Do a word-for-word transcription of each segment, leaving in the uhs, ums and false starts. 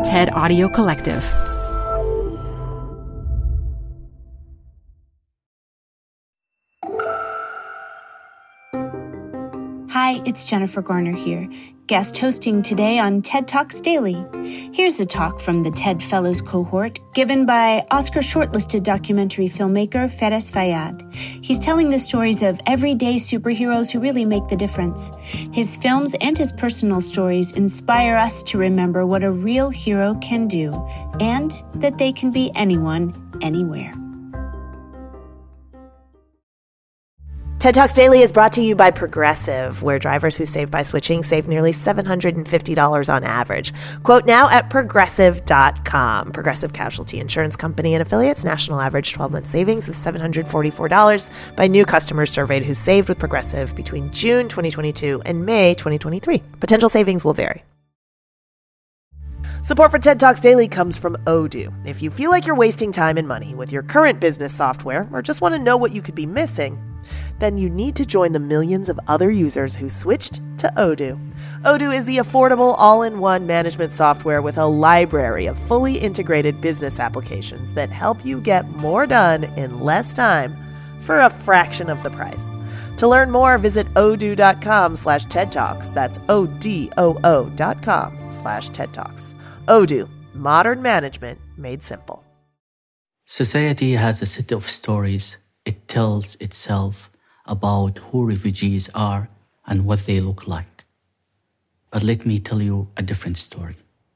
TED Audio Collective. Hi, it's Jennifer Garner here, guest hosting today on TED Talks Daily. Here's a talk from the TED Fellows cohort given by Oscar shortlisted documentary filmmaker Feres Fayyad. He's telling the stories of everyday superheroes who really make the difference. His films and his personal stories inspire us to remember what a real hero can do and that they can be anyone, anywhere. TED Talks Daily is brought to you by Progressive, where drivers who save by switching save nearly seven hundred fifty dollars on average. Quote now at progressive dot com. Progressive Casualty Insurance Company and affiliates. National average twelve-month savings of seven hundred forty-four dollars by new customers surveyed who saved with Progressive between June twenty twenty-two and May twenty twenty-three. Potential savings will vary. Support for TED Talks Daily comes from Odoo. If you feel like you're wasting time and money with your current business software or just want to know what you could be missing, then you need to join the millions of other users who switched to Odoo. Odoo is the affordable all-in-one management software with a library of fully integrated business applications that help you get more done in less time for a fraction of the price. To learn more, visit odoo.com slash TED Talks. That's O-D-O-O dot com slash TED Talks. Odoo, modern management made simple. Society has a set of stories it tells itself about who refugees are and what they look like. But let me tell you a different story.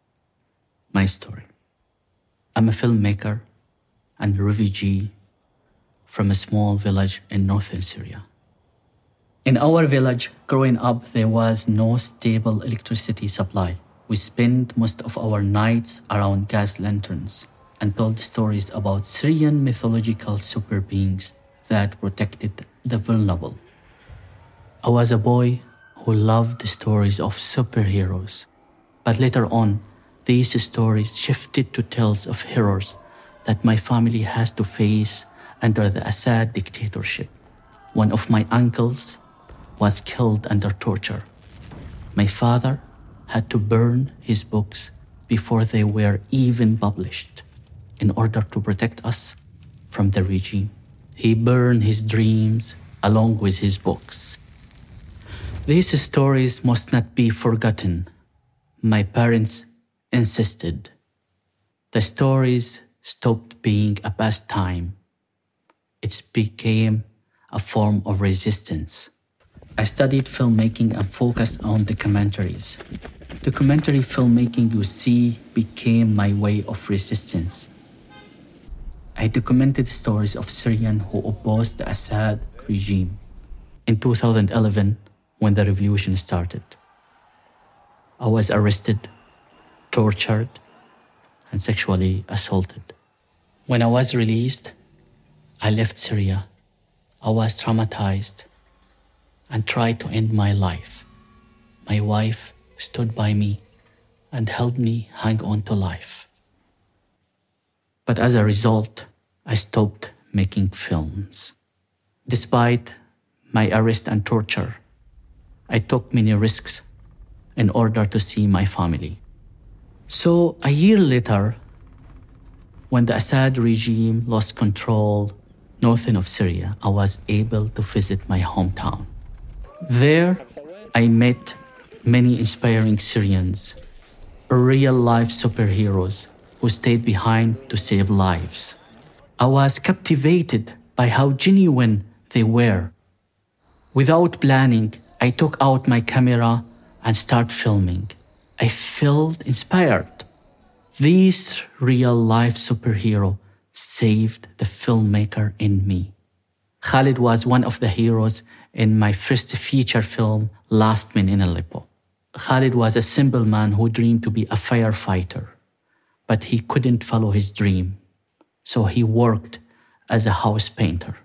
My story. I'm a filmmaker and a refugee from a small village in northern Syria. In our village, growing up, there was no stable electricity supply. We spent most of our nights around gas lanterns and told stories about Syrian mythological super beings that protected the vulnerable. I was a boy who loved the stories of superheroes, but later on, these stories shifted to tales of heroes that my family has to face under the Assad dictatorship. One of my uncles was killed under torture. My father had to burn his books before they were even published in order to protect us from the regime. He burned his dreams along with his books. These stories must not be forgotten. My parents insisted. The stories stopped being a pastime. It became a form of resistance. I studied filmmaking and focused on documentaries. Documentary filmmaking, you see, became my way of resistance. I documented stories of Syrians who opposed the Assad regime in two thousand eleven when the revolution started. I was arrested, tortured, and sexually assaulted. When I was released, I left Syria. I was traumatized and tried to end my life. My wife stood by me and helped me hang on to life. But as a result, I stopped making films. Despite my arrest and torture, I took many risks in order to see my family. So a year later, when the Assad regime lost control northern of Syria, I was able to visit my hometown. There, I met many inspiring Syrians, real-life superheroes who stayed behind to save lives. I was captivated by how genuine they were. Without planning, I took out my camera and started filming. I felt inspired. This real-life superhero saved the filmmaker in me. Khalid was one of the heroes in my first feature film, Last Man in Aleppo. Khalid was a simple man who dreamed to be a firefighter, but he couldn't follow his dream, so he worked as a house painter.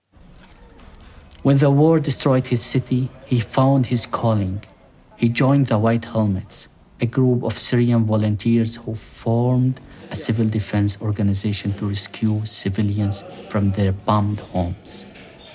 When the war destroyed his city, he found his calling. He joined the White Helmets, a group of Syrian volunteers who formed a civil defense organization to rescue civilians from their bombed homes.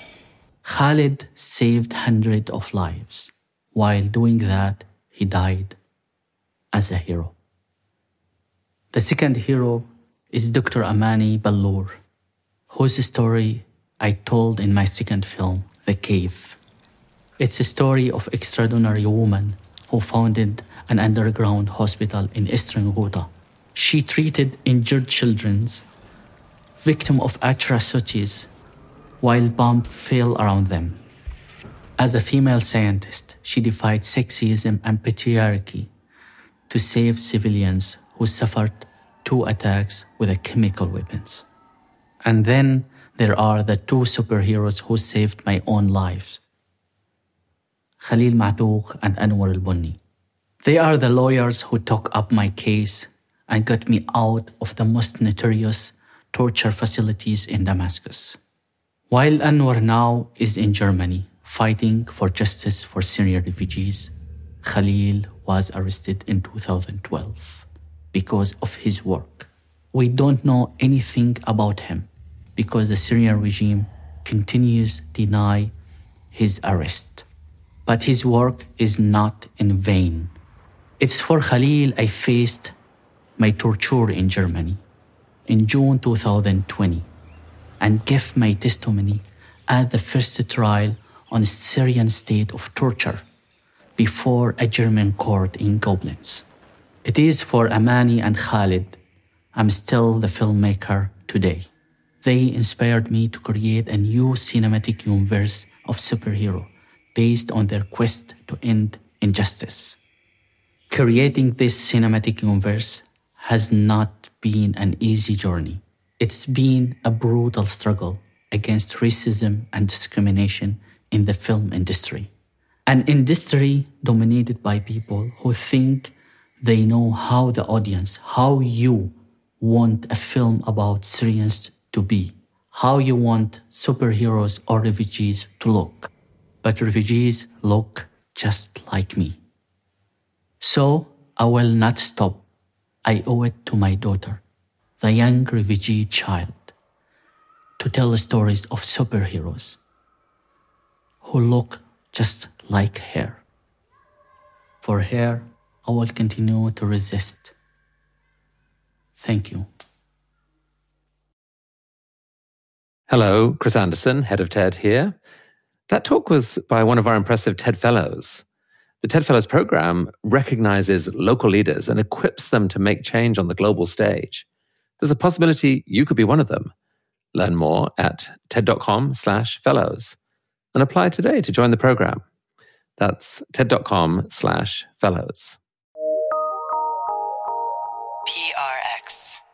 Khalid saved hundreds of lives. While doing that, he died as a hero. The second hero is Doctor Amani Ballour, whose story I told in my second film, The Cave. It's a story of extraordinary woman who founded an underground hospital in Eastern Ghouta. She treated injured children, victims of atrocities, while bombs fell around them. As a female scientist, she defied sexism and patriarchy to save civilians who suffered two attacks with a chemical weapons. And then there are the two superheroes who saved my own lives, Khalil Ma'touk and Anwar al-Bunni. They are the lawyers who took up my case and got me out of the most notorious torture facilities in Damascus. While Anwar now is in Germany fighting for justice for Syrian refugees, Khalil was arrested in two thousand twelve because of his work. We don't know anything about him because the Syrian regime continues to deny his arrest. But his work is not in vain. It's for Khalil I faced my torture in Germany in June two thousand twenty and gave my testimony at the first trial on the Syrian state of torture before a German court in Koblenz. It is for Amani and Khalid I'm still the filmmaker today. They inspired me to create a new cinematic universe of superhero based on their quest to end injustice. Creating this cinematic universe has not been an easy journey. It's been a brutal struggle against racism and discrimination in the film industry. An industry dominated by people who think they know how the audience, how you want a film about Syrians to be, how you want superheroes or refugees to look. But refugees look just like me. So I will not stop. I owe it to my daughter, the young refugee child, to tell the stories of superheroes who look just like her. For her, I will continue to resist. Thank you. Hello, Chris Anderson, head of TED here. That talk was by one of our impressive TED Fellows. The TED Fellows program recognizes local leaders and equips them to make change on the global stage. There's a possibility you could be one of them. Learn more at ted.com slash fellows and apply today to join the program. That's ted.com slash fellows. P R X.